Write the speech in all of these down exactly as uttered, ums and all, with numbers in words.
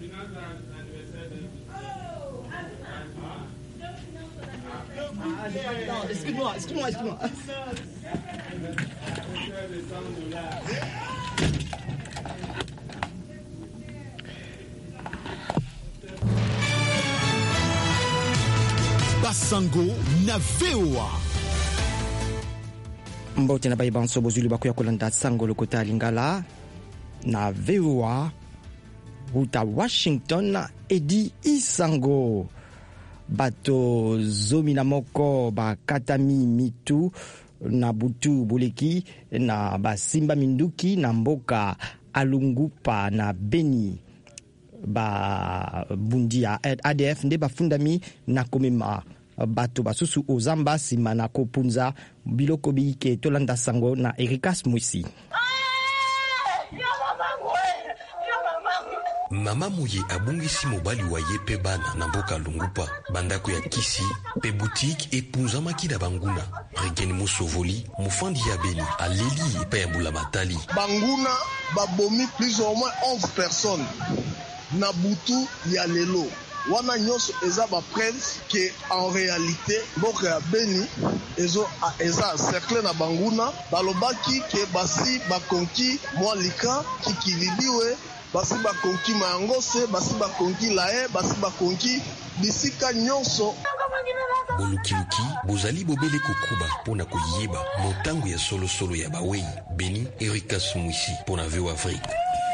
Non, excuse-moi, excuse-moi, excuse-moi. Basango na V O A. Mbote na baibanso bozuli bakuya kolanda sango lokota lingala na V O A uta Washington edi isango bato zomi na moko bakatami mitu na butu buleki na basimba minduki na mboka Alungupa na Beni ba bundia A D F nde bafundami na komema bato basusu ozamba sima na kopunza biloko biike tolanda sango na Ericas Mwisi. Mama Muye abungisi mobali wa yepe bana na mboka Lungupa bandako ya kisi pe boutique epunza makida banguna Regen Musovoli mufandi ya Beni aleli pe ya bula matali banguna babomi plus ou moins onze personnes na butu ya lelo wana nyonso eza ba preuve que en réalité mboka ya Beni ezo eza encerclé na banguna balobaki ke basi bakonki mwalika kikilibiwe basi bakonki mayangose basi bakonki lae basi bakonki bisika nyonso bolukiluki bozali bobele kokuba pona koyeba motango ya solo solo ya bawei Beni Ericas Mwisi pona V O A Afrique.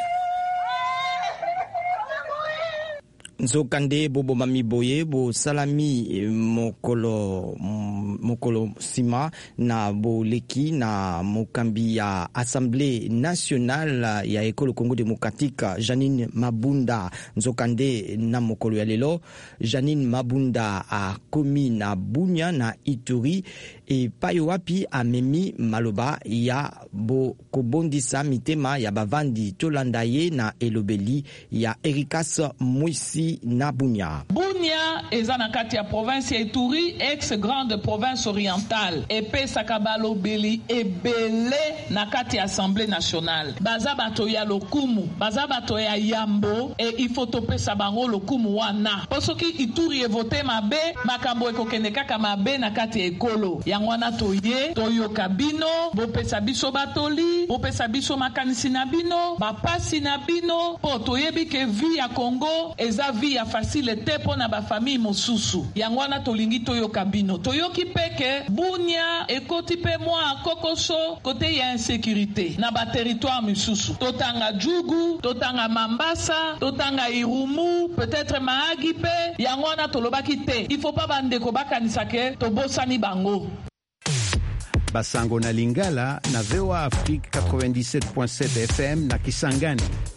Nzokande bobo mami boye bo salami mokolo mokolo sima na bo leki na mokambi ya Assemblée nationale ya Ekolo Congo démocratique Janine Mabunda nzokande na mokolo ya lelo Janine Mabunda a komi na Bunya na Ituri e payo wapi amemi maloba ya bo kobondisa mitema ya bavandi tolanda ye na elobeli ya Ericas Mwisi na Bunya. Bunya eza na kati ya province ya Ituri, ex grande province orientale. Epe sakabalo beli ebele na kati ya Assemblée nationale. Baza bato ya lokumu, baza bato ya yambo e ifotope sabango lokumu wana. Posoki Ituri evote mabe, makambo ekokende kaka mabe na kati ya ekolo. Yangwana toye, toyoka bino, bopesa biso batoli, bopesa biso makanisi na bino, bapasi na bino, po toyebi ke vi ya Congo eza vi ya facile te pona ba famille mosusu. Yangwana tolingi toyoka bino. Toyoki peke Bunya ekoti pe mwa kokoso kote ya insécurité na ba territoire mosusu. Totanga Jugu, totanga Mambasa, totanga Irumu, peut-être Mahagi pe yangwana tolobaki te. Il faut pas bandeko bakanisa ke tobosani bango. Basango na Lingala na V O A Afrique quatre-vingt-dix-sept point sept F M na Kisangani.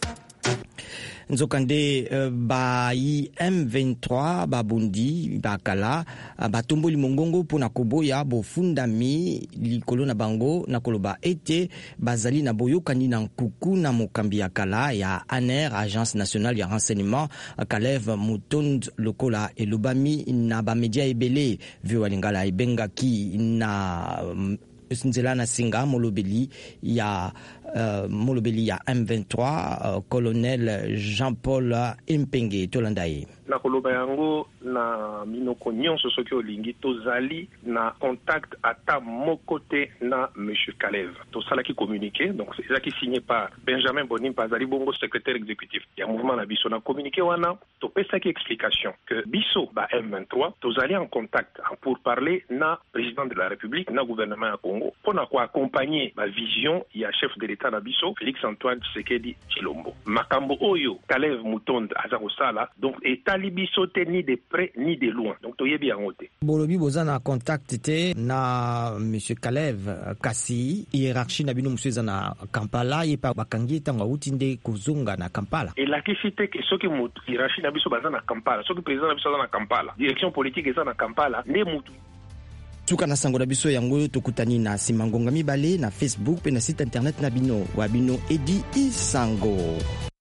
Nzokande uh, ba I M vingt-trois babundi bakala uh, batomboli mongongo pona koboya bofundami likolo na bango na koloba ete bazali na boyokani na nkuku na mokambi ya kala ya A N R Agence nationale ya renseignement uh, Kalev Mutond lokola elobami na ba media ebele vyo Lingala ebengaki na um, nzela na singa molobeli ya uh, molobeli ya M vingt-trois uh, colonel Jean-Paul Mpenge tolandaye na koloba yango na minoko nyonso soki olingi tozali na contact ata mokote na monsieur Kalev tosalaki communiqué donc c'est ça qui signé par Benjamin Bonim Pazali bongo secrétaire exécutif ya mouvement na biso na communiqué wana topesaki explication que biso ba M vingt-trois tozali en contact pour parler na président de la République na gouvernement ya Congo pona ko accompagner ma vision ya chef de l'état na biso Félix Antoine Tshisekedi Tshilombo makambo oyo Kalev Mutonda azako sala donc état libiso te ni de près ni de loin donc toyebi yango te bolobi bozana contact te na monsieur Kalev kasi hiérarchie na bino monsieur na Kampala yepa bakangi tanga utinde kuzunga na Kampala et la question que soki mutu hiérarchie na biso bazana Kampala soki président na biso na Kampala direction politique eza na Kampala ne mutu tuka na sango na biso yango tokutani na simangonga mibale na Facebook pe na site internet na bino wa bino edi isango.